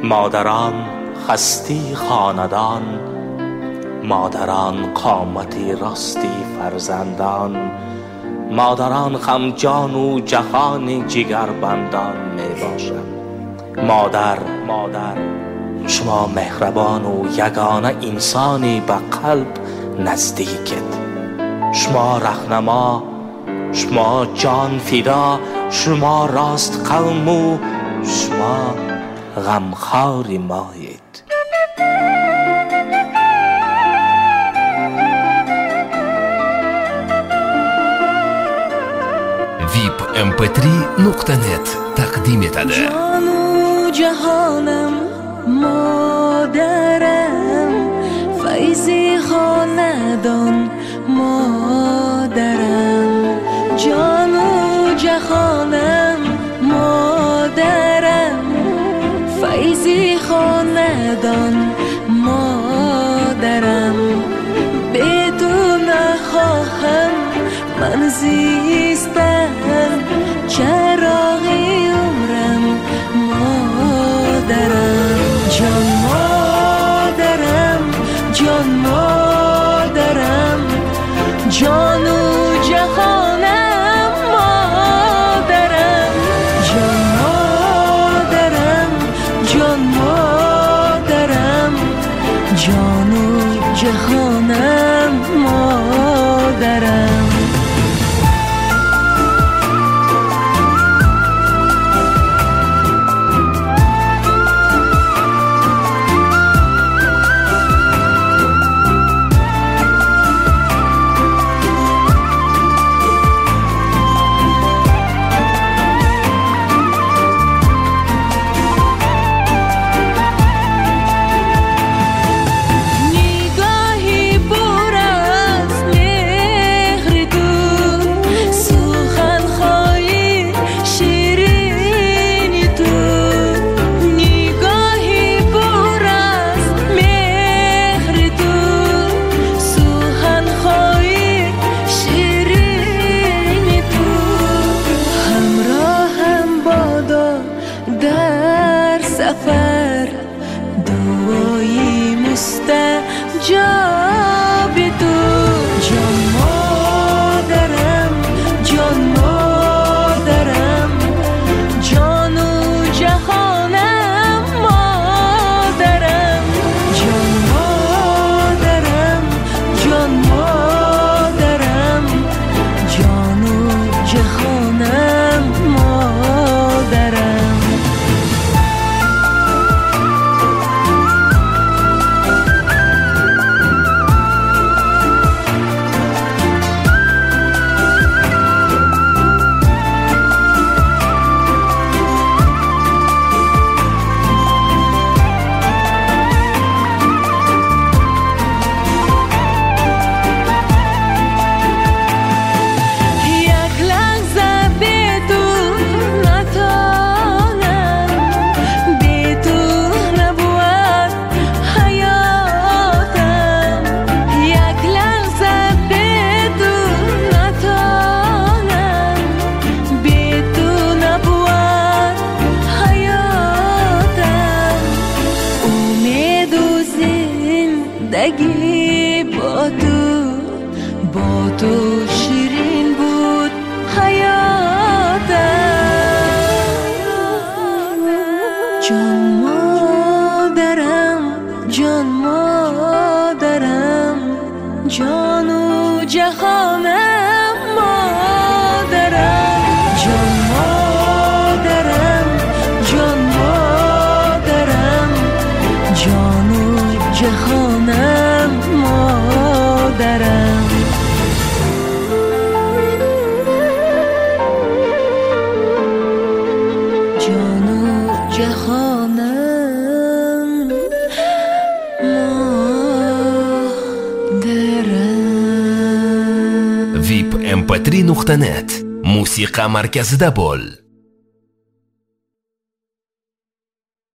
مادران هستی خاندان، مادران قامتی راستی فرزندان، مادران همجان و جهان جگربندان می باشند. مادر شما مهربان و یگانه انسانی به قلب نزدیکت، شما رهنما، شما جان فدا، شما راست قوم و شما غمخوار مایید. vipmp3.net تقدیم etadi. جانو جهانم مادرم، فیضی خاندان مادرم، جانو جهانم مادرم، فیضی خاندان مادرم، بدون نخواهم من زیستن، چراغی عمرم مادرم، جان مادرم، جان مادرم، جانو جهانم مادرم، جان مادرم، جان مادرم، جانو جهانم مادرم. سفر دوایی مستجاب تو، جان مادرم، جان مادرم، جانو جهانم مادرم، جان مادرم، جان مادرم، جانو جهانم مادرم. با تو شیرین بود حیاتم، جان مادرم، جان مادرم، جانو جهانم مادرم، جان مادرم، جان مادرم، جانو جهانم مادرم. جانو جهانم مادرم. vipmp3.net موسیقی مرکزida bo'l.